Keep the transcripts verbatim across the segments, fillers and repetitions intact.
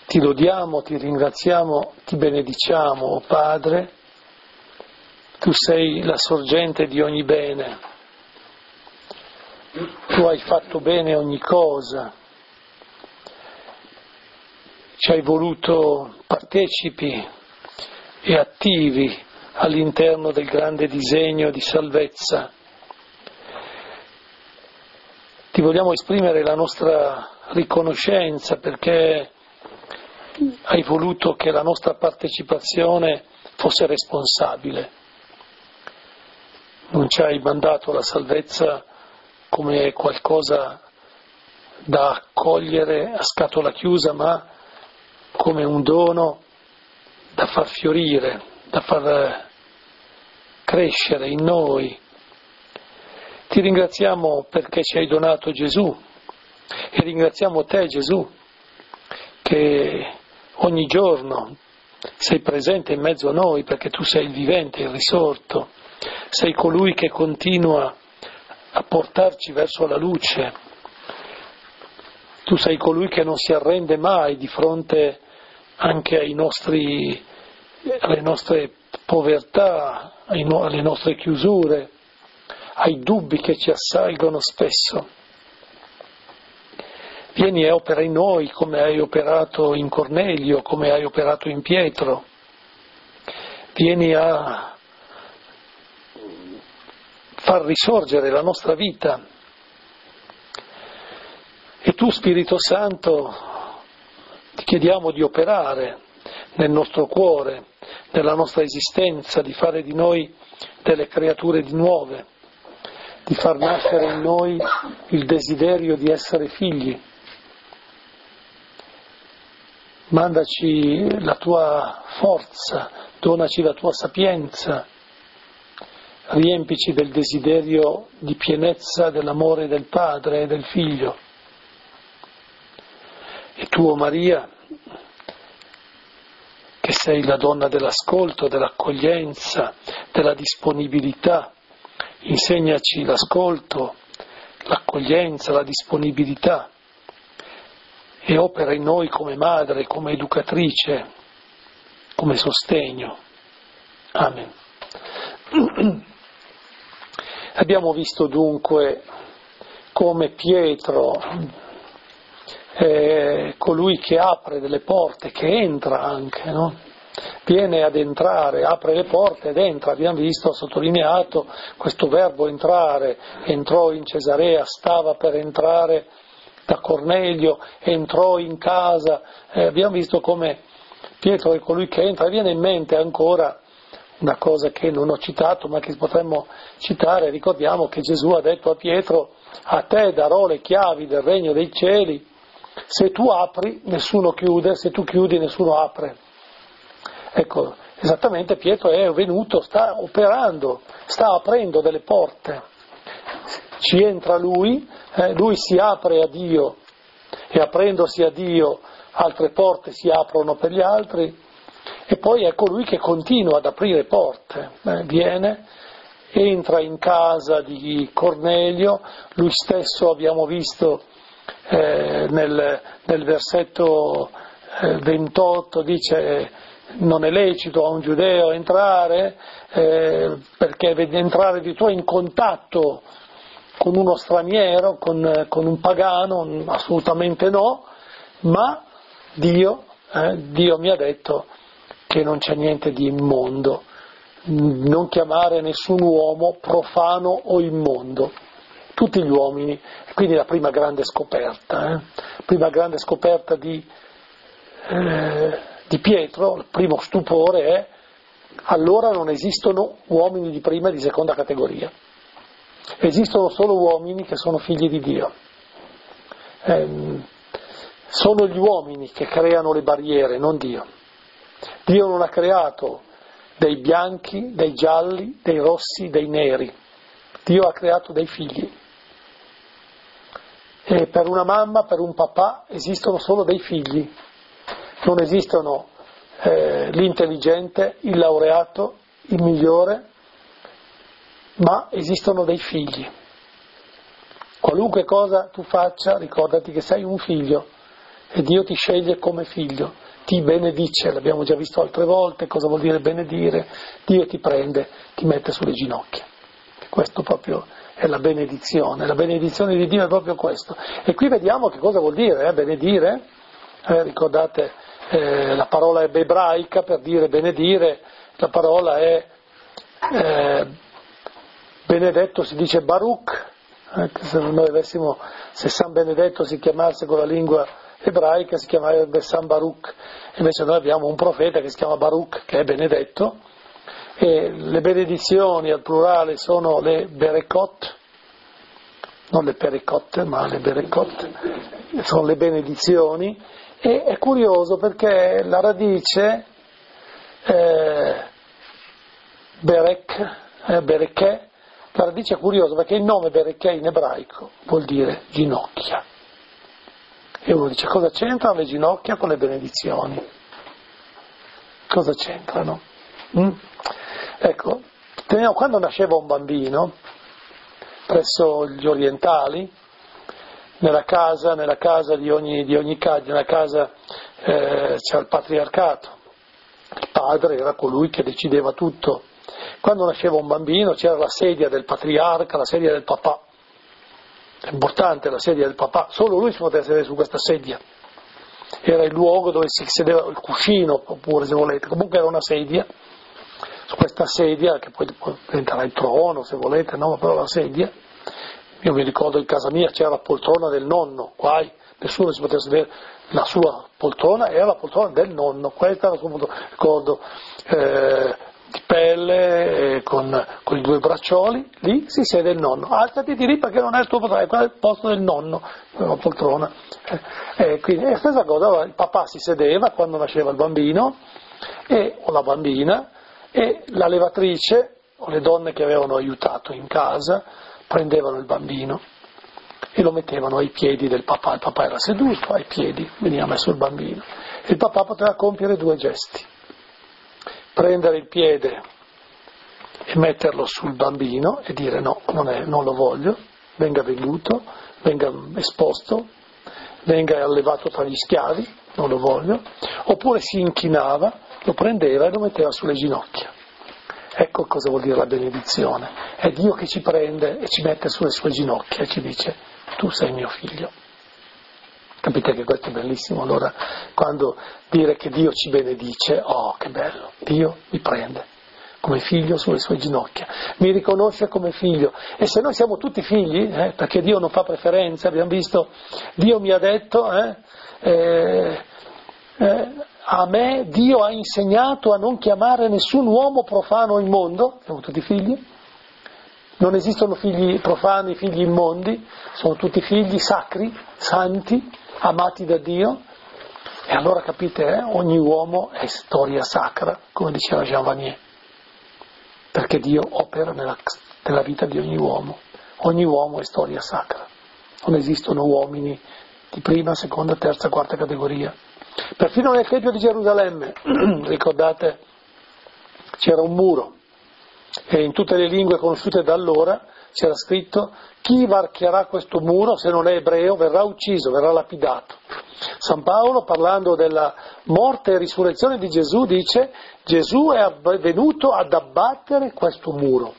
Ti lodiamo, ti ringraziamo, ti benediciamo, o Padre, tu sei la sorgente di ogni bene, tu hai fatto bene ogni cosa, ci hai voluto partecipi e attivi all'interno del grande disegno di salvezza. Ti vogliamo esprimere la nostra riconoscenza perché hai voluto che la nostra partecipazione fosse responsabile. Non ci hai mandato la salvezza come qualcosa da accogliere a scatola chiusa, ma come un dono da far fiorire, da far crescere in noi. Ti ringraziamo perché ci hai donato Gesù e ringraziamo te, Gesù, che ogni giorno sei presente in mezzo a noi perché tu sei il vivente, il risorto, sei colui che continua a portarci verso la luce, tu sei colui che non si arrende mai di fronte anche ai nostri, alle nostre povertà, ai no, alle nostre chiusure, ai dubbi che ci assalgono spesso. Vieni e opera in noi come hai operato in Cornelio, come hai operato in Pietro. Vieni a far risorgere la nostra vita. E tu, Spirito Santo, ti chiediamo di operare nel nostro cuore, nella nostra esistenza, di fare di noi delle creature di nuove, di far nascere in noi il desiderio di essere figli. Mandaci la tua forza, donaci la tua sapienza, riempici del desiderio di pienezza dell'amore del Padre e del Figlio. E tu, o Maria, che sei la donna dell'ascolto, dell'accoglienza, della disponibilità, insegnaci l'ascolto, l'accoglienza, la disponibilità e opera in noi come madre, come educatrice, come sostegno. Amen. Abbiamo visto dunque come Pietro è colui che apre delle porte, che entra anche, no? Viene ad entrare, apre le porte ed entra. Abbiamo visto, sottolineato questo verbo entrare, entrò in Cesarea, stava per entrare da Cornelio, entrò in casa, eh, abbiamo visto come Pietro è colui che entra. E viene in mente ancora una cosa che non ho citato ma che potremmo citare. Ricordiamo che Gesù ha detto a Pietro: a te darò le chiavi del regno dei cieli, se tu apri nessuno chiude, se tu chiudi nessuno apre. Ecco, esattamente Pietro è venuto, sta operando, sta aprendo delle porte. Ci entra lui, eh, lui si apre a Dio e aprendosi a Dio altre porte si aprono per gli altri, e poi è colui che continua ad aprire porte, eh, viene, entra in casa di Cornelio, lui stesso abbiamo visto eh, nel, nel versetto eh, ventotto, dice: non è lecito a un giudeo entrare eh, perché entrare di tuo in contatto con uno straniero, con, con un pagano, assolutamente no, ma Dio, eh, Dio mi ha detto che non c'è niente di immondo, non chiamare nessun uomo profano o immondo, tutti gli uomini. Quindi la prima grande scoperta, eh, prima grande scoperta di, eh, di Pietro, il primo stupore è: allora non esistono uomini di prima e di seconda categoria. Esistono solo uomini che sono figli di Dio. Eh, sono gli uomini che creano le barriere, non Dio. Dio non ha creato dei bianchi, dei gialli, dei rossi, dei neri. Dio ha creato dei figli. E per una mamma, per un papà, esistono solo dei figli. Non esistono eh, l'intelligente, il laureato, il migliore, ma esistono dei figli. Qualunque cosa tu faccia, ricordati che sei un figlio, e Dio ti sceglie come figlio, ti benedice, l'abbiamo già visto altre volte, cosa vuol dire benedire, Dio ti prende, ti mette sulle ginocchia. Questo proprio è la benedizione, la benedizione di Dio è proprio questo. E qui vediamo che cosa vuol dire, eh, benedire, eh, ricordate eh, la parola è ebraica per dire benedire, la parola è eh, benedetto, si dice Baruch, eh, se noi avessimo, se San Benedetto si chiamasse con la lingua ebraica si chiamerebbe San Baruch, invece noi abbiamo un profeta che si chiama Baruch, che è benedetto, e le benedizioni al plurale sono le berekot, non le pericot, ma le berekot, sono le benedizioni, e è curioso perché la radice eh, berek, eh, berekè, la radice è curiosa perché il nome berekè in ebraico vuol dire ginocchia. E uno dice, cosa c'entrano le ginocchia con le benedizioni? Cosa c'entrano? Mm? Ecco, teniamo, quando nasceva un bambino, presso gli orientali, nella casa, nella casa di ogni, di ogni casa, nella casa eh, c'era il patriarcato, il padre era colui che decideva tutto. Quando nasceva un bambino c'era la sedia del patriarca, la sedia del papà. È importante la sedia del papà, solo lui si poteva sedere su questa sedia. Era il luogo dove si sedeva, il cuscino, oppure se volete, comunque era una sedia. Su questa sedia, che poi diventerà il trono se volete, no? Però la sedia, io mi ricordo in casa mia c'era la poltrona del nonno, guai, nessuno si poteva sedere, la sua poltrona era la poltrona del nonno, questa era la sua poltrona, ricordo, eh, di pelle, eh, con, con i due braccioli, lì si siede il nonno, alzati di lì perché non è il tuo poltrona, è il posto del nonno, la poltrona, eh, eh, quindi è la stessa cosa, allora, il papà si sedeva quando nasceva il bambino, e, o la bambina, e la levatrice o le donne che avevano aiutato in casa prendevano il bambino e lo mettevano ai piedi del papà, il papà era seduto ai piedi, veniva messo il bambino e il papà poteva compiere due gesti: prendere il piede e metterlo sul bambino e dire no, non, è, non lo voglio, venga venduto, venga esposto, venga allevato tra gli schiavi, non lo voglio, oppure si inchinava, lo prendeva e lo metteva sulle ginocchia. Ecco cosa vuol dire la benedizione. È Dio che ci prende e ci mette sulle sue ginocchia e ci dice: tu sei mio figlio. Capite che questo è bellissimo? Allora, quando dire che Dio ci benedice, oh che bello, Dio mi prende come figlio sulle sue ginocchia, mi riconosce come figlio. E se noi siamo tutti figli, eh, perché Dio non fa preferenze, abbiamo visto, Dio mi ha detto, eh, eh, eh, a me Dio ha insegnato a non chiamare nessun uomo profano immondo, siamo tutti figli, non esistono figli profani, figli immondi, sono tutti figli sacri, santi, amati da Dio, e allora capite, eh, ogni uomo è storia sacra, come diceva Jean Vanier, perché Dio opera nella, nella vita di ogni uomo, ogni uomo è storia sacra, non esistono uomini di prima, seconda, terza, quarta categoria. Perfino nel Tempio di Gerusalemme, ricordate, c'era un muro e in tutte le lingue conosciute da allora c'era scritto: chi varcherà questo muro, se non è ebreo, verrà ucciso, verrà lapidato. San Paolo, parlando della morte e risurrezione di Gesù, dice: Gesù è venuto ad abbattere questo muro.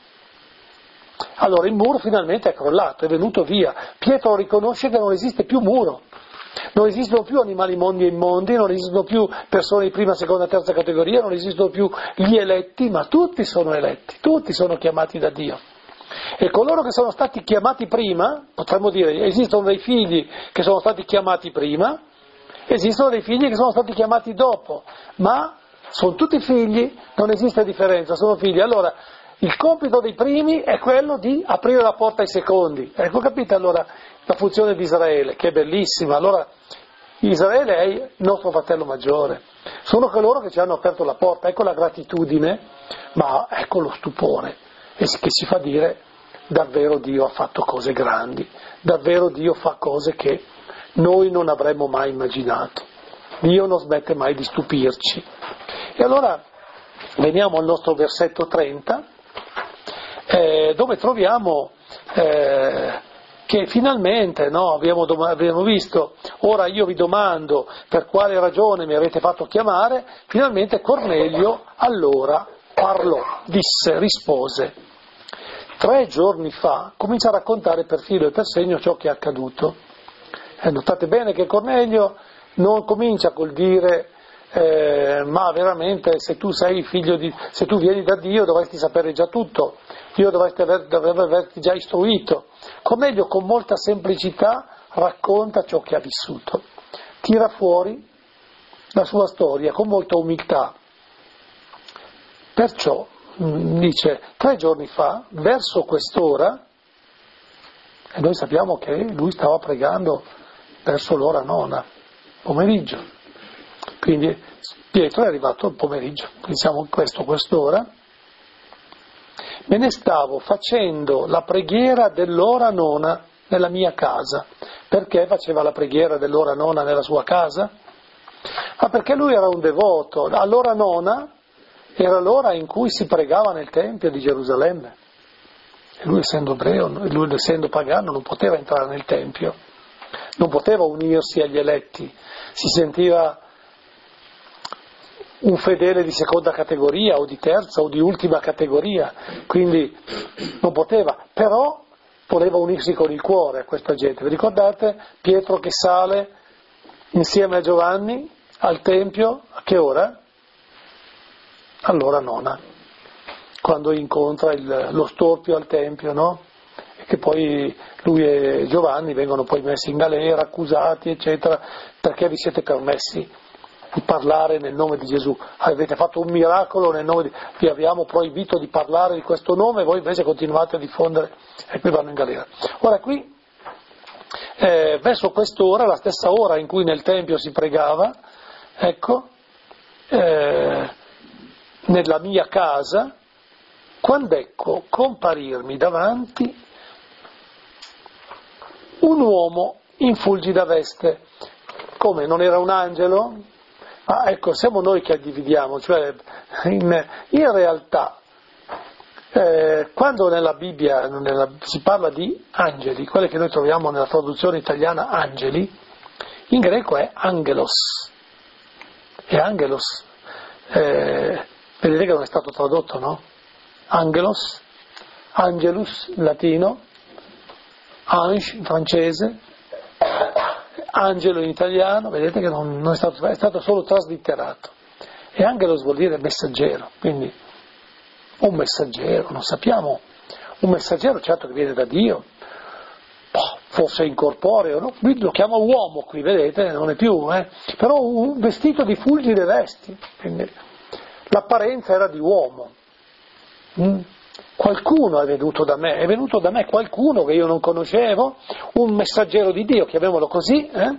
Allora il muro finalmente è crollato, è venuto via. Pietro riconosce che non esiste più muro. Non esistono più animali mondi e immondi, non esistono più persone di prima, seconda, terza categoria, non esistono più gli eletti, ma tutti sono eletti, tutti sono chiamati da Dio. E coloro che sono stati chiamati prima, potremmo dire, esistono dei figli che sono stati chiamati prima, esistono dei figli che sono stati chiamati dopo, ma sono tutti figli, non esiste differenza, sono figli. Allora, il compito dei primi è quello di aprire la porta ai secondi. Ecco, capite allora la funzione di Israele, che è bellissima. Allora, Israele è il nostro fratello maggiore, sono coloro che ci hanno aperto la porta, ecco la gratitudine, ma ecco lo stupore, e che ci fa dire: davvero Dio ha fatto cose grandi, davvero Dio fa cose che noi non avremmo mai immaginato, Dio non smette mai di stupirci. E allora veniamo al nostro versetto trenta, eh, dove troviamo eh, che finalmente, no, abbiamo, dom- abbiamo visto, ora io vi domando per quale ragione mi avete fatto chiamare, finalmente Cornelio allora parlò, disse, rispose. Tre giorni fa comincia a raccontare per filo e per segno ciò che è accaduto. Eh, notate bene che Cornelio non comincia col dire eh, ma veramente se tu sei figlio di, se tu vieni da Dio dovresti sapere già tutto, Dio dovresti aver, dovrebbe averti già istruito. Cornelio con molta semplicità racconta ciò che ha vissuto, tira fuori la sua storia con molta umiltà. Perciò dice, tre giorni fa, verso quest'ora, e noi sappiamo che lui stava pregando verso l'ora nona, pomeriggio. Quindi Pietro è arrivato al pomeriggio, quindi siamo in questo, quest'ora. Me ne stavo facendo la preghiera dell'ora nona nella mia casa. Perché faceva la preghiera dell'ora nona nella sua casa? Ah, perché lui era un devoto. All'ora nona era l'ora in cui si pregava nel Tempio di Gerusalemme. E lui essendo ebreo, lui essendo pagano, non poteva entrare nel Tempio, non poteva unirsi agli eletti, si sentiva un fedele di seconda categoria o di terza o di ultima categoria, quindi non poteva, però voleva unirsi con il cuore a questa gente. Vi ricordate Pietro che sale insieme a Giovanni al Tempio, a che ora? All'ora nona, quando incontra il, lo storpio al Tempio, no? E che poi lui e Giovanni vengono poi messi in galera, accusati, eccetera, perché vi siete permessi di parlare nel nome di Gesù, avete fatto un miracolo nel nome di vi abbiamo proibito di parlare di questo nome e voi invece continuate a diffondere, e qui vanno in galera. Ora qui, eh, verso quest'ora, la stessa ora in cui nel Tempio si pregava, ecco, eh, nella mia casa, quando ecco comparirmi davanti un uomo in fulgida veste. Come, non era un angelo? Ah, ecco, siamo noi che dividiamo, cioè in, in realtà eh, quando nella Bibbia nella, si parla di angeli, quelle che noi troviamo nella traduzione italiana angeli, in greco è angelos, e angelos, eh, vedete che non è stato tradotto, no? Angelos, angelus in latino, ange in francese, angelo in italiano, vedete che non, non è, stato, è stato solo traslitterato. E angelos vuol dire messaggero, quindi un messaggero, non sappiamo, un messaggero certo che viene da Dio, boh, forse incorporeo, no? Lui lo chiama uomo qui, vedete, non è più, eh? Però un vestito di fulgide vesti, quindi l'apparenza era di uomo. Mm? Qualcuno è venuto da me, è venuto da me qualcuno che io non conoscevo, un messaggero di Dio, chiamiamolo così, eh?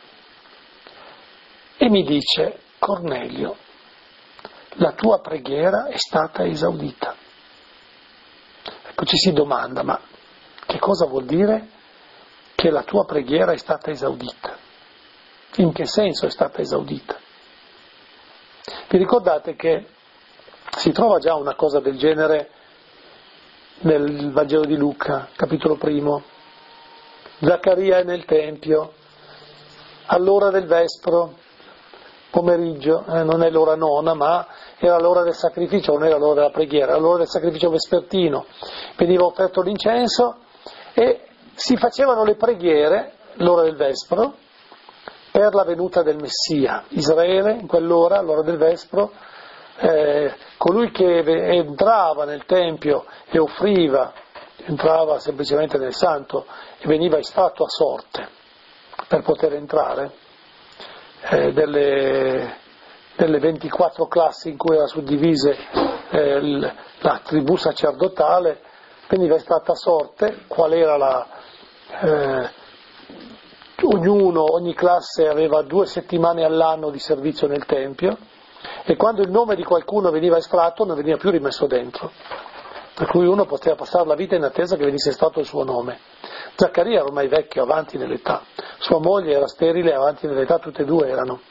E mi dice, Cornelio, la tua preghiera è stata esaudita. Ecco, ci si domanda, ma che cosa vuol dire che la tua preghiera è stata esaudita? In che senso è stata esaudita? Vi ricordate che si trova già una cosa del genere nel Vangelo di Luca, capitolo primo. Zaccaria è nel Tempio, all'ora del vespro, pomeriggio, eh, non è l'ora nona, ma era l'ora del sacrificio, non era l'ora della preghiera, era l'ora del sacrificio vespertino. Veniva offerto l'incenso e si facevano le preghiere, l'ora del vespro, per la venuta del Messia. Israele, in quell'ora, all'ora del vespro, Eh, colui che entrava nel Tempio e offriva, entrava semplicemente nel santo e veniva estratto a sorte per poter entrare, eh, delle, delle ventiquattro classi in cui era suddivise eh, la tribù sacerdotale, veniva estratto a sorte, qual era la... Eh, ognuno, ogni classe aveva due settimane all'anno di servizio nel Tempio, e quando il nome di qualcuno veniva estratto non veniva più rimesso dentro, per cui uno poteva passare la vita in attesa che venisse estratto il suo nome. Zaccaria era ormai vecchio, avanti nell'età, sua moglie era sterile, avanti nell'età, tutte e due erano,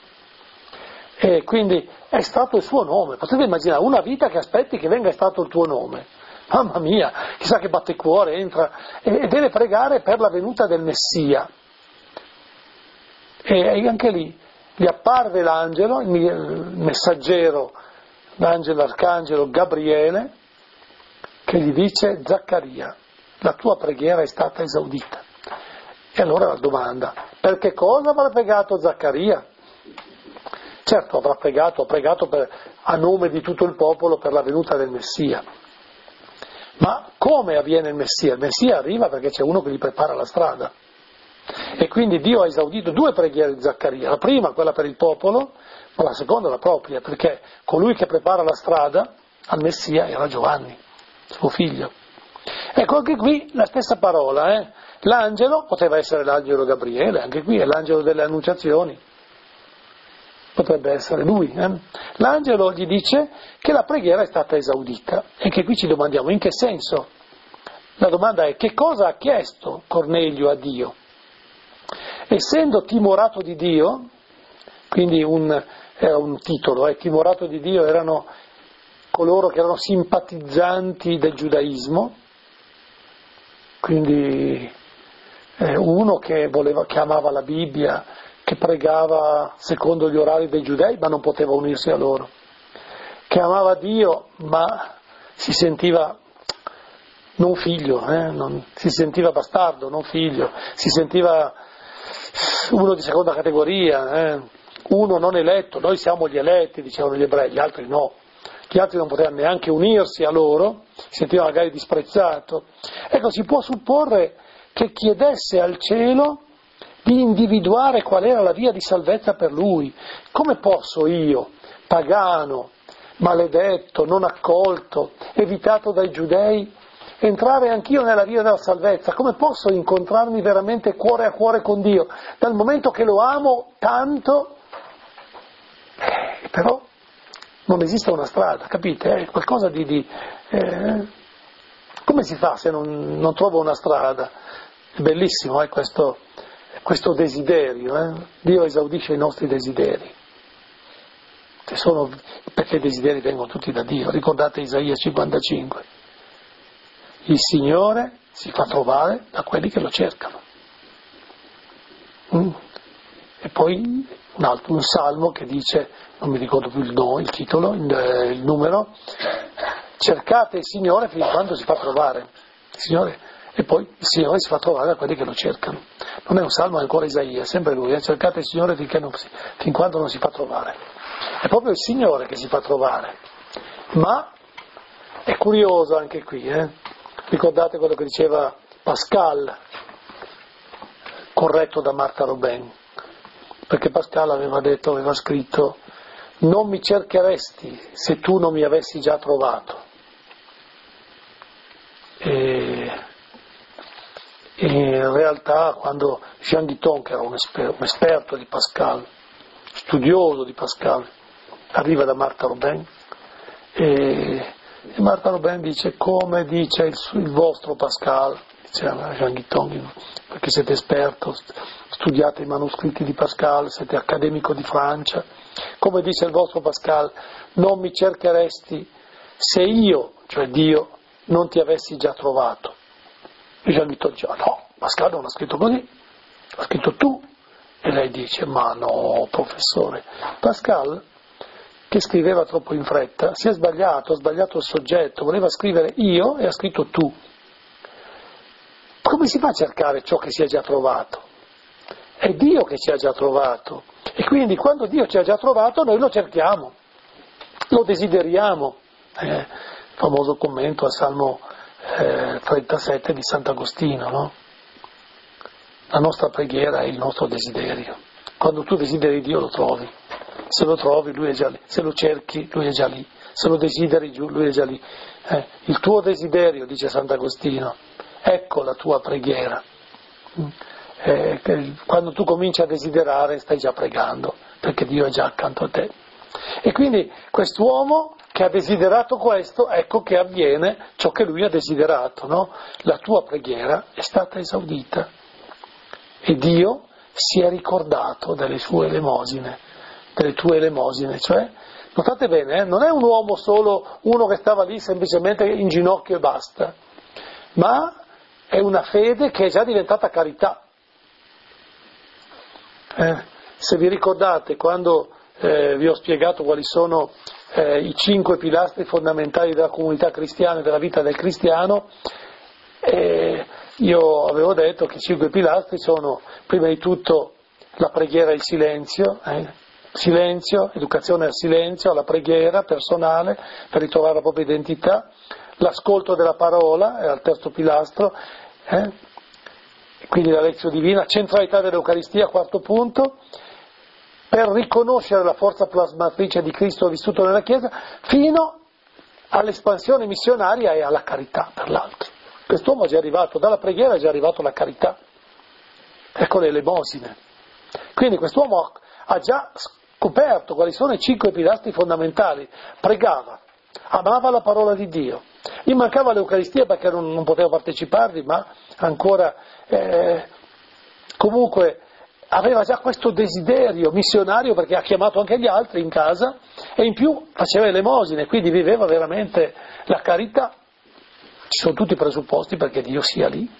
e quindi è estratto il suo nome. Potete immaginare una vita che aspetti che venga estratto il tuo nome, mamma mia, chissà che batticuore, entra, e, e deve pregare per la venuta del Messia. E, e anche lì gli apparve l'angelo, il, il messaggero, l'angelo, l'arcangelo Gabriele, che gli dice: Zaccaria, la tua preghiera è stata esaudita. E allora la domanda: per che cosa avrà pregato Zaccaria? Certo, avrà pregato, ha pregato per, a nome di tutto il popolo per la venuta del Messia. Ma come avviene il Messia? Il Messia arriva perché c'è uno che gli prepara la strada. E quindi Dio ha esaudito due preghiere di Zaccaria, la prima quella per il popolo, ma la seconda la propria, perché colui che prepara la strada al Messia era Giovanni, suo figlio. Ecco, anche qui la stessa parola, eh? L'angelo poteva essere l'angelo Gabriele, anche qui è l'angelo delle annunciazioni, potrebbe essere lui. Eh? L'angelo gli dice che la preghiera è stata esaudita, e che qui ci domandiamo in che senso. La domanda è: che cosa ha chiesto Cornelio a Dio? Essendo timorato di Dio, quindi un, era un titolo, eh, timorato di Dio erano coloro che erano simpatizzanti del giudaismo, quindi eh, uno che, voleva, che amava la Bibbia, che pregava secondo gli orari dei giudei ma non poteva unirsi a loro, che amava Dio ma si sentiva non figlio, eh, non, si sentiva bastardo, non figlio, si sentiva uno di seconda categoria, eh, uno non eletto. Noi siamo gli eletti, dicevano gli ebrei, gli altri no, gli altri non potevano neanche unirsi a loro, si sentiva magari disprezzato. Ecco, si può supporre che chiedesse al cielo di individuare qual era la via di salvezza per lui. Come posso io, pagano, maledetto, non accolto, evitato dai giudei, entrare anch'io nella via della salvezza? Come posso incontrarmi veramente cuore a cuore con Dio? Dal momento che lo amo tanto, eh, però non esiste una strada, capite? È qualcosa di... di eh, come si fa se non, non trovo una strada? È bellissimo, eh, questo, questo desiderio. Eh? Dio esaudisce i nostri desideri. Che sono, perché i desideri vengono tutti da Dio. Ricordate Isaia cinquantacinque. Il Signore si fa trovare da quelli che lo cercano. Mm. E poi un altro, un salmo che dice, non mi ricordo più il, no, il titolo, il, il numero: cercate il Signore fin quando si fa trovare. Il Signore, e poi il Signore si fa trovare da quelli che lo cercano. Non è un salmo, è ancora Isaia, è sempre lui, eh? Cercate il Signore finché non si, fin quando non si fa trovare. È proprio il Signore che si fa trovare. Ma è curioso anche qui, eh? Ricordate quello che diceva Pascal, corretto da Martha Robin, perché Pascal aveva detto, aveva scritto: non mi cercheresti se tu non mi avessi già trovato. E, e in realtà quando Jean Guiton, che era un esperto, un esperto di Pascal, studioso di Pascal, arriva da Martha Robin, e E Martha Robin dice: come dice il, il vostro Pascal, diceva Jean Guiton, perché siete esperto, studiate i manoscritti di Pascal, siete accademico di Francia, come dice il vostro Pascal, non mi cercheresti se io, cioè Dio, non ti avessi già trovato. E Jean Guiton dice: no, Pascal non ha scritto così, l'ha scritto tu. E lei dice: ma no, professore, Pascal, che scriveva troppo in fretta, si è sbagliato, ha sbagliato il soggetto, voleva scrivere io e ha scritto tu. Come si fa a cercare ciò che si è già trovato? È Dio che ci ha già trovato, e quindi quando Dio ci ha già trovato noi lo cerchiamo, lo desideriamo. Eh, famoso commento al Salmo eh, trentasette di Sant'Agostino, no? La nostra preghiera è il nostro desiderio. Quando tu desideri Dio lo trovi. Se lo trovi, lui è già lì. Se lo cerchi, lui è già lì. Se lo desideri, lui è già lì. Eh, il tuo desiderio, dice Sant'Agostino, ecco la tua preghiera. Eh, quando tu cominci a desiderare, stai già pregando, perché Dio è già accanto a te. E quindi quest'uomo che ha desiderato questo, ecco che avviene ciò che lui ha desiderato, no? La tua preghiera è stata esaudita e Dio si è ricordato delle sue elemosine, delle tue elemosine, cioè Notate bene, eh? Non è un uomo solo, uno che stava lì semplicemente in ginocchio e basta, ma è una fede che è già diventata carità. Eh, se vi ricordate, quando eh, vi ho spiegato quali sono eh, i cinque pilastri fondamentali della comunità cristiana e della vita del cristiano, eh, io avevo detto che i cinque pilastri sono, prima di tutto, la preghiera e il silenzio, eh, silenzio, educazione al silenzio, alla preghiera personale per ritrovare la propria identità, l'ascolto della parola, è al terzo pilastro, eh, quindi la lezione divina, centralità dell'Eucaristia, quarto punto, per riconoscere la forza plasmatrice di Cristo vissuto nella Chiesa, fino all'espansione missionaria e alla carità per l'altro. Quest'uomo è già arrivato, dalla preghiera è già arrivato alla carità, ecco le elemosine. Quindi quest'uomo ha già scoperto quali sono i cinque pilastri fondamentali, pregava, amava la parola di Dio, gli mancava l'Eucaristia perché non, non poteva parteciparvi, ma ancora eh, comunque aveva già questo desiderio missionario perché ha chiamato anche gli altri in casa e in più faceva elemosine, quindi viveva veramente la carità. Ci sono tutti i presupposti perché Dio sia lì.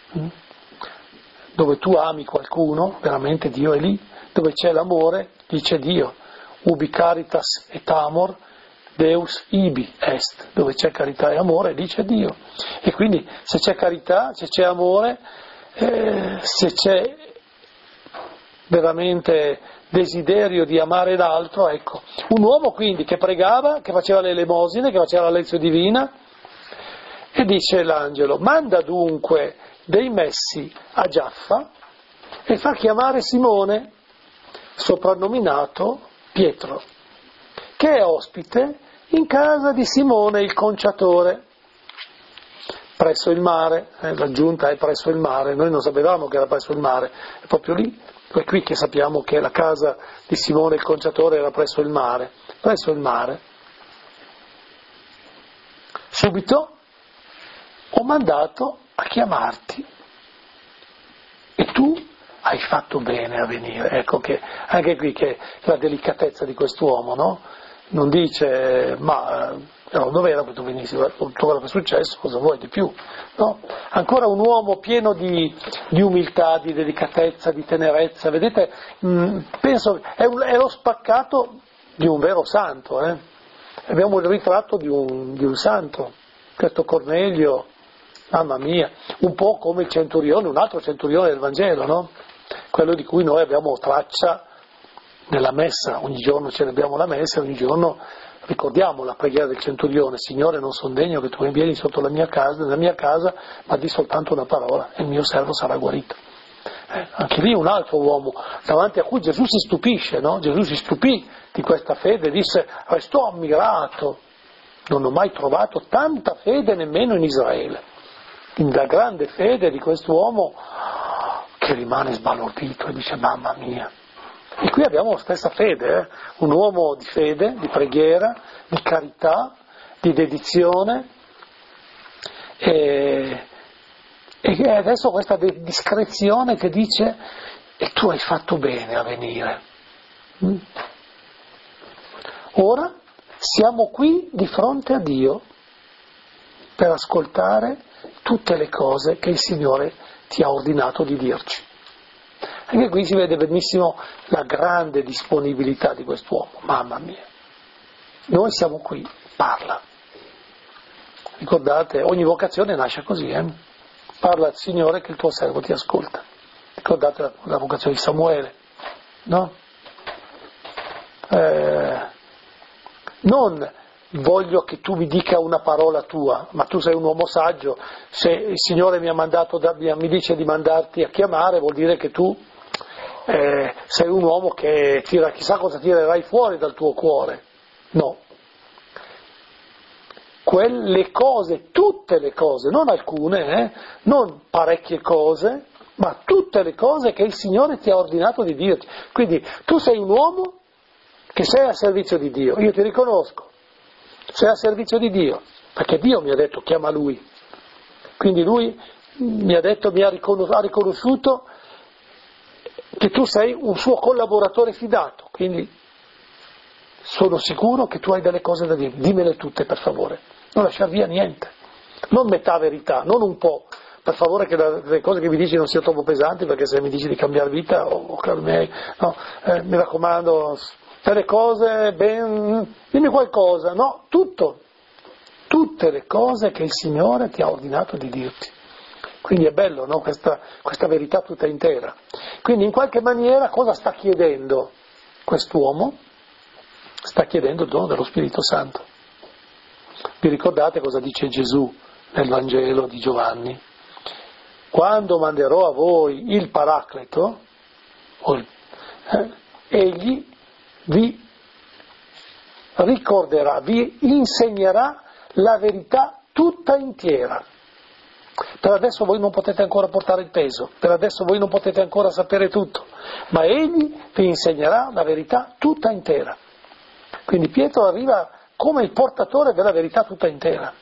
Dove tu ami qualcuno, veramente Dio è lì. Dove c'è l'amore, dice Dio. Ubi caritas et amor, Deus ibi est. Dove c'è carità e amore, dice Dio. E quindi se c'è carità, se c'è amore, eh, se c'è veramente desiderio di amare l'altro, ecco. Un uomo quindi che pregava, che faceva le elemosine, che faceva la lezione divina, e dice l'angelo, manda dunque dei messi a Giaffa e fa chiamare Simone, soprannominato Pietro, che è ospite in casa di Simone il conciatore, presso il mare, eh, l'aggiunta è presso il mare, noi non sapevamo che era presso il mare, è proprio lì, è qui che sappiamo che la casa di Simone il conciatore era presso il mare, presso il mare. Subito ho mandato a chiamarti e tu hai fatto bene a venire. Ecco che anche qui che la delicatezza di quest'uomo, no? Non dice ma no, dove era che tu venissi, tutto quello che è successo, cosa vuoi di più? No? Ancora un uomo pieno di, di umiltà, di delicatezza, di tenerezza, vedete, mh, penso è, un, è lo spaccato di un vero santo, eh? Abbiamo il ritratto di un, di un santo, questo Cornelio. Mamma mia, un po' come il centurione, un altro centurione del Vangelo, no? Quello di cui noi abbiamo traccia nella messa, ogni giorno celebriamo la messa, ogni giorno ricordiamo la preghiera del centurione, Signore non sono degno che tu mi vieni sotto la mia casa, nella mia casa, ma di soltanto una parola e il mio servo sarà guarito. Eh, anche lì un altro uomo, davanti a cui Gesù si stupisce, no? Gesù si stupì di questa fede, disse, restò ammirato, non ho mai trovato tanta fede nemmeno in Israele. La grande fede di quest'uomo che rimane sbalordito e dice mamma mia. E qui abbiamo la stessa fede, eh? Un uomo di fede, di preghiera, di carità, di dedizione e, e adesso questa discrezione che dice e tu hai fatto bene a venire. Mm? Ora siamo qui di fronte a Dio per ascoltare tutte le cose che il Signore ti ha ordinato di dirci. Anche qui si vede benissimo la grande disponibilità di quest'uomo, mamma mia. Noi siamo qui, parla. Ricordate, ogni vocazione nasce così, eh? Parla al Signore che il tuo servo ti ascolta. Ricordate la, la vocazione di Samuele, no? Eh, non voglio che tu mi dica una parola tua, ma tu sei un uomo saggio, se il Signore mi ha mandato, da, mi dice di mandarti a chiamare, vuol dire che tu eh, sei un uomo che tira, chissà cosa tirerai fuori dal tuo cuore. No. Quelle cose, tutte le cose, non alcune, eh, non parecchie cose, ma tutte le cose che il Signore ti ha ordinato di dirti. Quindi tu sei un uomo che sei a servizio di Dio, io ti riconosco. Sei a servizio di Dio, perché Dio mi ha detto chiama Lui, quindi Lui mi ha detto, mi ha riconos- ha riconosciuto che tu sei un suo collaboratore fidato, quindi sono sicuro che tu hai delle cose da dire, dimmele tutte per favore, non lasciar via niente, non metà verità, non un po', per favore che le cose che mi dici non siano troppo pesanti, perché se mi dici di cambiare vita, oh, cari miei, no, eh, mi raccomando, delle cose ben, dimmi qualcosa, no, tutto, tutte le cose che il Signore ti ha ordinato di dirti. Quindi è bello, no? questa, questa verità tutta intera. Quindi in qualche maniera cosa sta chiedendo quest'uomo? Sta chiedendo il dono dello Spirito Santo. Vi ricordate cosa dice Gesù nel Vangelo di Giovanni? Quando manderò a voi il Paracleto, eh, egli vi ricorderà, vi insegnerà la verità tutta intera. Per adesso voi non potete ancora portare il peso, per adesso voi non potete ancora sapere tutto, ma egli vi insegnerà la verità tutta intera. Quindi Pietro arriva come il portatore della verità tutta intera.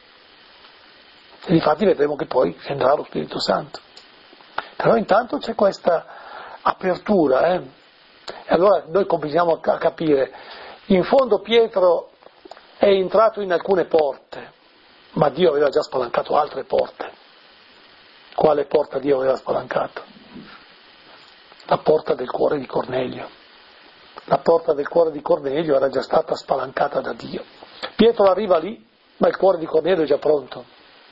E difatti vedremo che poi scenderà lo Spirito Santo. Però intanto c'è questa apertura, eh? E allora noi cominciamo a capire, in fondo Pietro è entrato in alcune porte, ma Dio aveva già spalancato altre porte. Quale porta Dio aveva spalancato? La porta del cuore di Cornelio. La porta del cuore di Cornelio era già stata spalancata da Dio. Pietro arriva lì, ma il cuore di Cornelio è già pronto.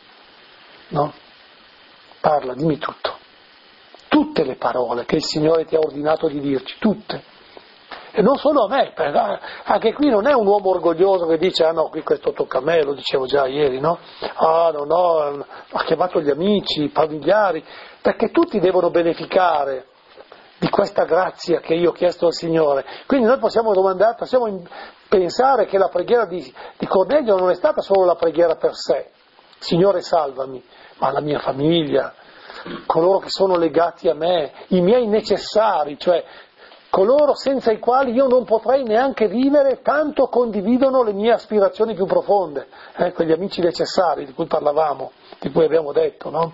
No? Parla, dimmi tutto. Tutte le parole che il Signore ti ha ordinato di dirci, tutte. E non solo a me, perché anche qui non è un uomo orgoglioso che dice ah no, qui questo tocca a me, lo dicevo già ieri, no? Ah no, no, ha chiamato gli amici, i familiari, perché tutti devono beneficare di questa grazia che io ho chiesto al Signore. Quindi noi possiamo domandare, possiamo pensare che la preghiera di, di Cornelio non è stata solo la preghiera per sé, Signore salvami, ma la mia famiglia, coloro che sono legati a me, i miei necessari, cioè coloro senza i quali io non potrei neanche vivere, tanto condividono le mie aspirazioni più profonde, eh, quegli amici necessari di cui parlavamo, di cui abbiamo detto, no?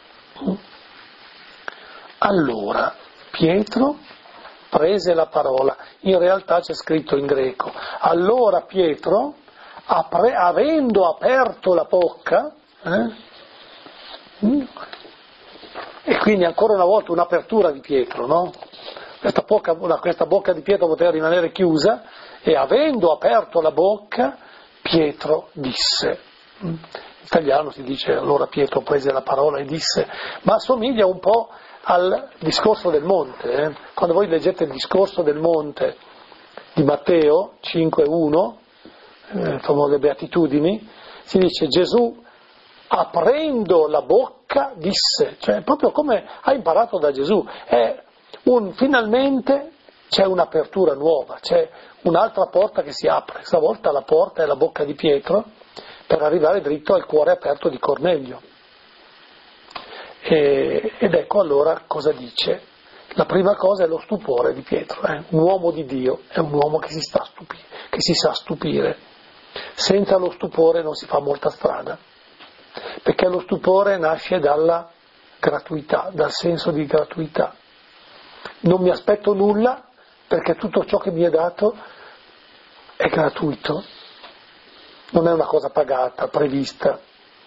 Allora, Pietro prese la parola, in realtà c'è scritto in greco, allora Pietro, apre, avendo aperto la bocca, eh, e quindi ancora una volta un'apertura di Pietro, no? Questa bocca, questa bocca di Pietro poteva rimanere chiusa e avendo aperto la bocca Pietro disse. In italiano si dice allora Pietro prese la parola e disse, ma assomiglia un po' al discorso del monte. Eh? Quando voi leggete il discorso del monte di Matteo cinque uno, eh, famose beatitudini, si dice Gesù aprendo la bocca disse, cioè proprio come ha imparato da Gesù, è un, finalmente c'è un'apertura nuova, c'è un'altra porta che si apre, stavolta la porta è la bocca di Pietro per arrivare dritto al cuore aperto di Cornelio. E, ed ecco allora cosa dice. La prima cosa è lo stupore di Pietro, eh? Un uomo di Dio è un uomo che si, sta stupi- che si sa stupire. Senza lo stupore non si fa molta strada, perché lo stupore nasce dalla gratuità, dal senso di gratuità. Non mi aspetto nulla perché tutto ciò che mi è dato è gratuito, non è una cosa pagata, prevista.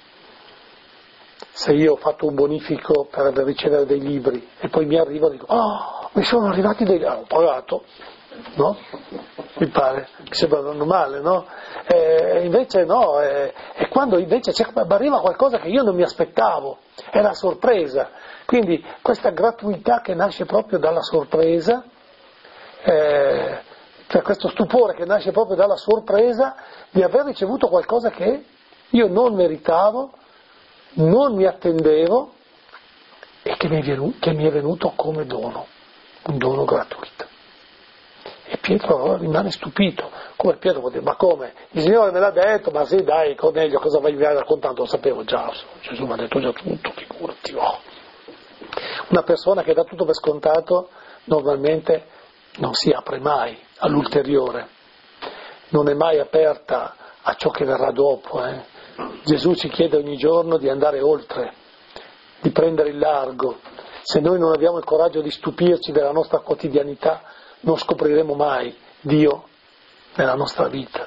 Se io ho fatto un bonifico per ricevere dei libri e poi mi arrivo e dico oh, mi sono arrivati dei libri, ho pagato, no? Mi pare, mi sembra normale, no? E invece no, è, è quando invece c'è, arriva qualcosa che io non mi aspettavo, è la sorpresa. Quindi questa gratuità che nasce proprio dalla sorpresa, eh, cioè questo stupore che nasce proprio dalla sorpresa di aver ricevuto qualcosa che io non meritavo, non mi attendevo e che mi è venuto, che mi è venuto come dono, un dono gratuito. E Pietro rimane stupito, come Pietro può dire, ma come? Il Signore me l'ha detto, ma sì dai Cornelio, cosa vai raccontando? Lo sapevo già, Gesù mi ha detto già tutto, figurati. Oh. Una persona che dà tutto per scontato normalmente non si apre mai all'ulteriore, non è mai aperta a ciò che verrà dopo. Eh. Gesù ci chiede ogni giorno di andare oltre, di prendere il largo. Se noi non abbiamo il coraggio di stupirci della nostra quotidianità, non scopriremo mai Dio nella nostra vita,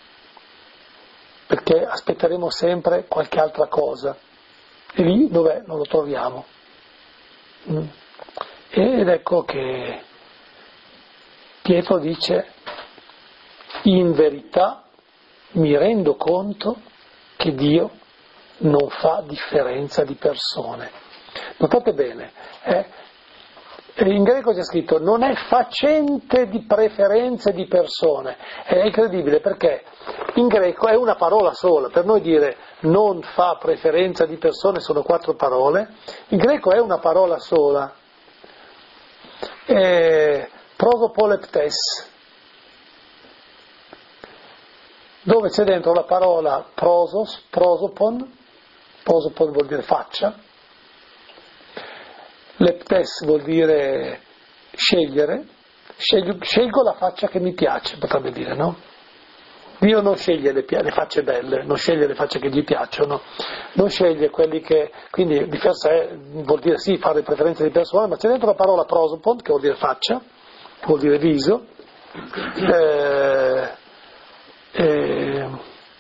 perché aspetteremo sempre qualche altra cosa, e lì dov'è? Non lo troviamo. Mm. Ed ecco che Pietro dice: in verità mi rendo conto che Dio non fa differenza di persone. Notate bene, eh, in greco c'è scritto non è facente di preferenze di persone. È incredibile perché in greco è una parola sola. Per noi dire non fa preferenza di persone sono quattro parole, in greco è una parola sola. Eh, prosopoleptes, dove c'è dentro la parola prosos, prosopon, prosopon vuol dire faccia, leptes vuol dire scegliere, scelgo, scelgo la faccia che mi piace, potrebbe dire, no? Dio non sceglie le, le facce belle, non sceglie le facce che gli piacciono, non sceglie quelli che, quindi di per sé vuol dire sì fare preferenze di persone, ma c'è dentro la parola prosopon, che vuol dire faccia, che vuol dire viso, eh, eh,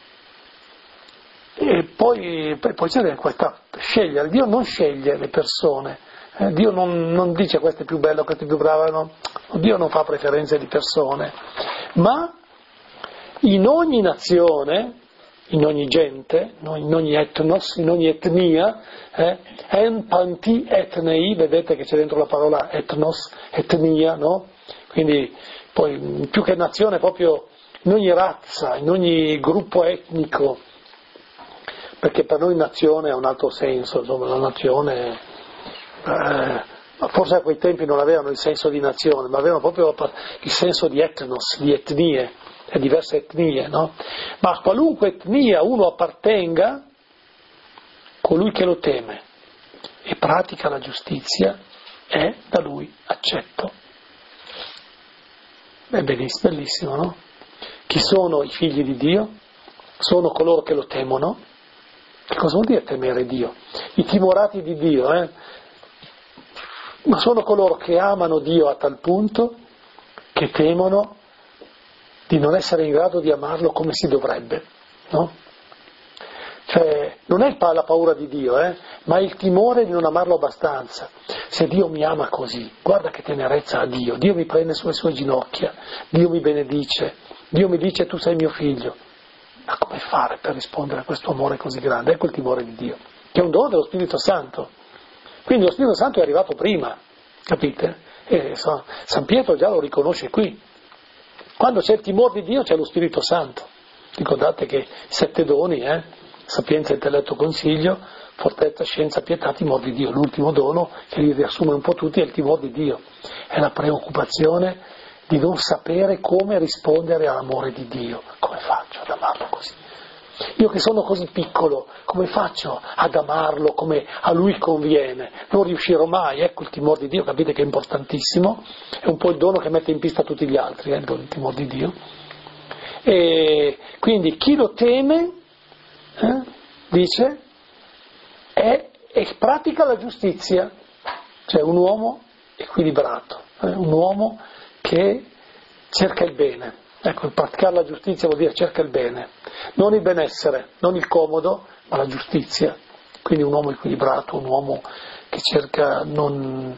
e poi, poi c'è questa scegliere. Dio non sceglie le persone, eh, Dio non, non dice questo è più bello, questo è più bravo, no. Dio non fa preferenze di persone, ma in ogni nazione, in ogni gente, in ogni etnos, in ogni etnia, eh, en panti etnei, vedete che c'è dentro la parola etnos, etnia, no? Quindi poi più che nazione proprio in ogni razza, in ogni gruppo etnico, perché per noi nazione ha un altro senso, insomma la nazione, eh, forse a quei tempi non avevano il senso di nazione, ma avevano proprio il senso di etnos, di etnie, e diverse etnie, no? Ma a qualunque etnia uno appartenga, colui che lo teme e pratica la giustizia è da lui accetto. È bellissimo, bellissimo, no? Chi sono i figli di Dio? Sono coloro che lo temono. Che cosa vuol dire temere Dio? I timorati di Dio, eh? Ma sono coloro che amano Dio a tal punto che temono di non essere in grado di amarlo come si dovrebbe, no? Cioè, non è la paura di Dio, eh? Ma il timore di non amarlo abbastanza. Se Dio mi ama così, guarda che tenerezza ha Dio, Dio mi prende sulle sue ginocchia, Dio mi benedice, Dio mi dice tu sei mio figlio. Ma come fare per rispondere a questo amore così grande? Ecco il timore di Dio, che è un dono dello Spirito Santo. Quindi lo Spirito Santo è arrivato prima, capite? E San Pietro già lo riconosce qui. Quando c'è il timore di Dio c'è lo Spirito Santo. Ricordate che sette doni, eh? Sapienza, intelletto, consiglio, fortezza, scienza, pietà, timore di Dio. L'ultimo dono, che li riassume un po' tutti, è il timore di Dio. È la preoccupazione di non sapere come rispondere all'amore di Dio. Come faccio ad amarlo così? Io che sono così piccolo, come faccio ad amarlo come a lui conviene? Non riuscirò mai, ecco il timore di Dio, capite che è importantissimo, è un po' il dono che mette in pista tutti gli altri, eh, il timore di Dio. E quindi chi lo teme, eh, dice, è, è, pratica la giustizia, cioè un uomo equilibrato, eh, un uomo che cerca il bene. Ecco, il praticare la giustizia vuol dire cerca il bene, non il benessere, non il comodo, ma la giustizia. Quindi un uomo equilibrato, un uomo che cerca non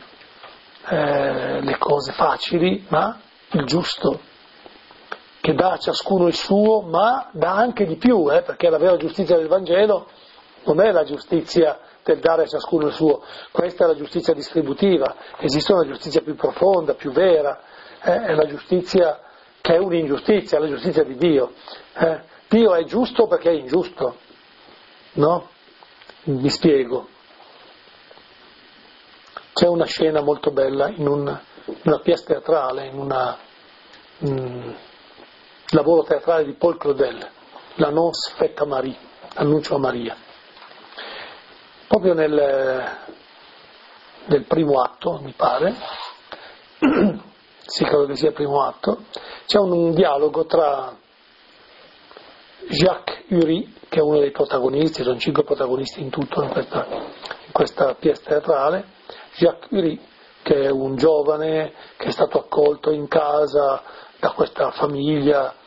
eh, le cose facili, ma il giusto, che dà a ciascuno il suo, ma dà anche di più, eh, perché la vera giustizia del Vangelo non è la giustizia del dare a ciascuno il suo, questa è la giustizia distributiva. Esiste una giustizia più profonda, più vera, eh, è la giustizia che è un'ingiustizia, la giustizia di Dio. Eh, Dio è giusto perché è ingiusto, no? Mi spiego. C'è una scena molto bella in, un, in una pièce teatrale, in un lavoro teatrale di Paul Claudel, L'Annonce faite à Marie, Annuncio a Maria. Proprio nel, nel primo atto, mi pare, sì, credo che sia il primo atto, c'è un, un dialogo tra Jacques Uri, che è uno dei protagonisti, sono cinque protagonisti in tutto in questa, in questa pièce teatrale, Jacques Uri, che è un giovane che è stato accolto in casa da questa famiglia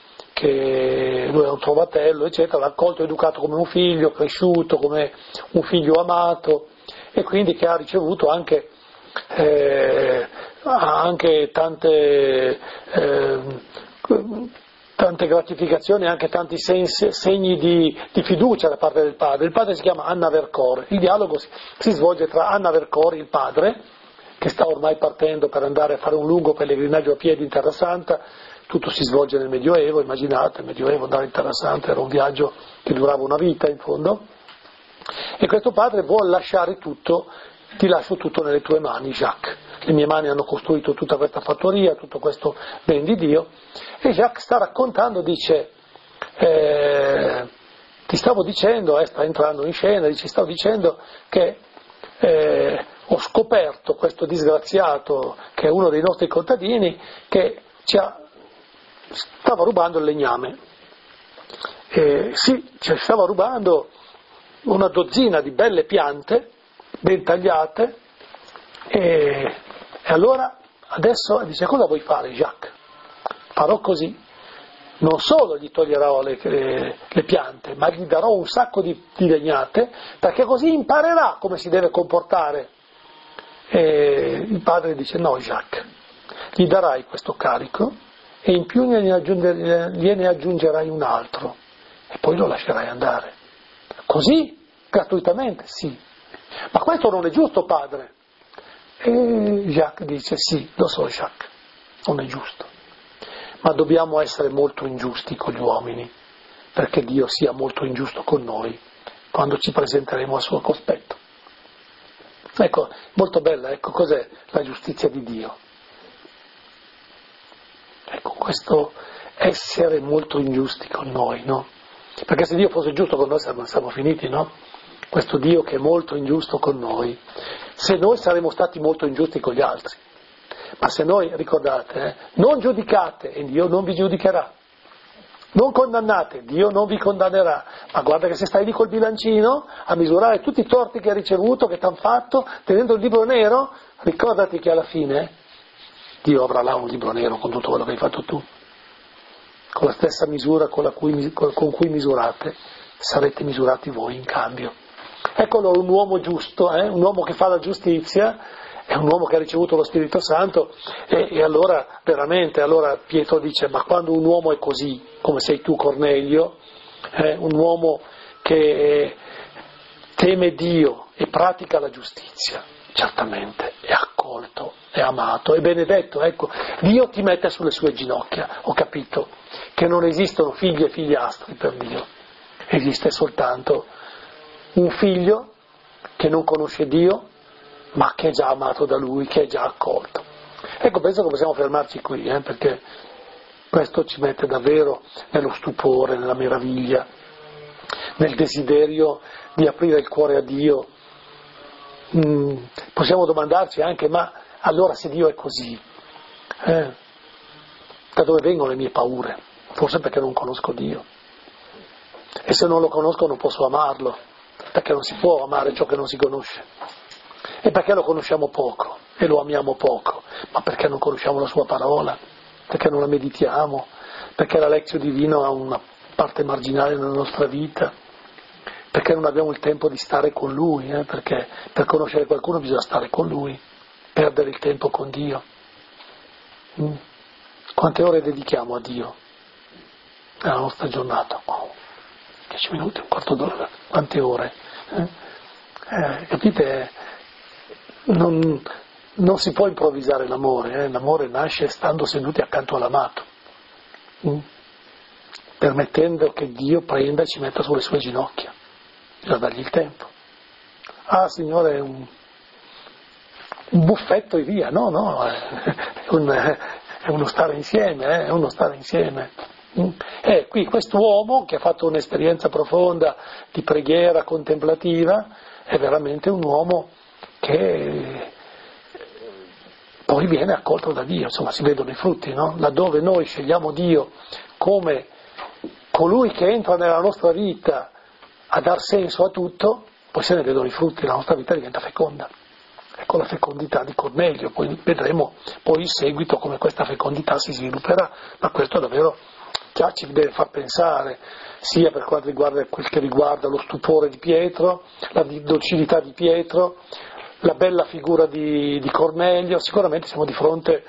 che lui è un trovatello, eccetera, l'ha accolto e educato come un figlio, cresciuto come un figlio amato, e quindi che ha ricevuto anche, eh, anche tante, eh, tante gratificazioni, anche tanti sensi, segni di, di fiducia da parte del padre. Il padre si chiama Anna Vercors, il dialogo si, si svolge tra Anna Vercors, il padre, che sta ormai partendo per andare a fare un lungo pellegrinaggio a piedi in Terra Santa. Tutto si svolge nel Medioevo, immaginate, nel Medioevo andare in Terra Santa era un viaggio che durava una vita in fondo, e questo padre vuole lasciare tutto, ti lascio tutto nelle tue mani, Jacques, le mie mani hanno costruito tutta questa fattoria, tutto questo ben di Dio, e Jacques sta raccontando, dice, eh, ti stavo dicendo, eh, sta entrando in scena, dice, stavo dicendo che eh, ho scoperto questo disgraziato, che è uno dei nostri contadini, che ci ha stava rubando il legname. Eh, sì, cioè stava rubando una dozzina di belle piante, ben tagliate, e, e allora adesso dice, cosa vuoi fare, Jacques? Farò così, non solo gli toglierò le, le, le piante, ma gli darò un sacco di, di legnate, perché così imparerà come si deve comportare. E il padre dice, no Jacques, gli darai questo carico, e in più gliene aggiungerai un altro e poi lo lascerai andare. Così? Gratuitamente? Sì. Ma questo non è giusto, padre? E Jacques dice, sì, lo so Jacques, non è giusto. Ma dobbiamo essere molto ingiusti con gli uomini, perché Dio sia molto ingiusto con noi quando ci presenteremo al suo cospetto. Ecco, molto bella, ecco cos'è la giustizia di Dio. Ecco, questo essere molto ingiusti con noi, no? Perché se Dio fosse giusto con noi saremmo, saremmo finiti, no? Questo Dio che è molto ingiusto con noi, se noi saremmo stati molto ingiusti con gli altri. Ma se noi, ricordate, eh, non giudicate e Dio non vi giudicherà, non condannate, Dio non vi condannerà, ma guarda che se stai lì col bilancino a misurare tutti i torti che hai ricevuto, che ti hanno fatto, tenendo il libro nero, ricordati che alla fine Dio avrà là un libro nero con tutto quello che hai fatto tu. Con la stessa misura con, la cui, con cui misurate, sarete misurati voi in cambio. Eccolo un uomo giusto, eh? Un uomo che fa la giustizia, è un uomo che ha ricevuto lo Spirito Santo, e, e allora veramente, allora Pietro dice, ma quando un uomo è così, come sei tu Cornelio, eh? Un uomo che teme Dio e pratica la giustizia, certamente è accolto, è amato, è benedetto, ecco, Dio ti mette sulle sue ginocchia, ho capito che non esistono figli e figliastri per Dio, esiste soltanto un figlio che non conosce Dio, ma che è già amato da Lui, che è già accolto. Ecco, penso che possiamo fermarci qui, eh, perché questo ci mette davvero nello stupore, nella meraviglia, nel desiderio di aprire il cuore a Dio. Mm, possiamo domandarci anche, ma allora se Dio è così, eh, da dove vengono le mie paure? Forse perché non conosco Dio. E se non lo conosco non posso amarlo, perché non si può amare ciò che non si conosce. E perché lo conosciamo poco e lo amiamo poco? Ma perché non conosciamo la sua parola, perché non la meditiamo, perché la lezione divina ha una parte marginale nella nostra vita, perché non abbiamo il tempo di stare con Lui, eh? Perché per conoscere qualcuno bisogna stare con Lui, perdere il tempo con Dio. Mm. Quante ore dedichiamo a Dio nella nostra giornata? Oh, dieci minuti, un quarto d'ora, quante ore? Eh? Eh, capite? Non, non si può improvvisare l'amore, eh? L'amore nasce stando seduti accanto all'amato, mm? permettendo che Dio prenda e ci metta sulle sue ginocchia, bisogna dargli il tempo. Ah Signore, è un, un buffetto e via, no, no, è, un, è uno stare insieme, eh? È uno stare insieme. Mm? E qui quest'uomo che ha fatto un'esperienza profonda di preghiera contemplativa è veramente un uomo che poi viene accolto da Dio, insomma si vedono i frutti, no? Laddove noi scegliamo Dio come colui che entra nella nostra vita a dar senso a tutto, poi se ne vedono i frutti, la nostra vita diventa feconda. Ecco la fecondità di Cornelio, poi vedremo poi in seguito come questa fecondità si svilupperà, ma questo è davvero già ci deve far pensare, sia per quanto riguarda quel che riguarda lo stupore di Pietro, la docilità di Pietro, la bella figura di, di Cornelio. Sicuramente siamo di fronte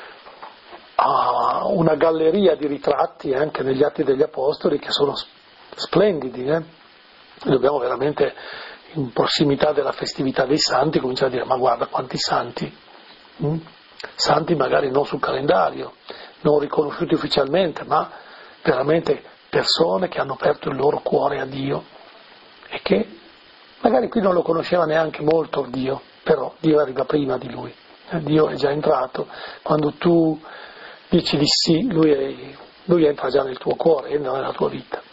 a una galleria di ritratti anche negli Atti degli Apostoli che sono splendidi, eh? Dobbiamo veramente, in prossimità della festività dei santi, cominciare a dire: ma guarda quanti santi, hm? Santi magari non sul calendario, non riconosciuti ufficialmente, ma veramente persone che hanno aperto il loro cuore a Dio e che magari qui non lo conosceva neanche molto Dio, però Dio arriva prima di lui, eh? Dio è già entrato, quando tu dici di sì, lui, è, lui entra già nel tuo cuore, entra nella tua vita.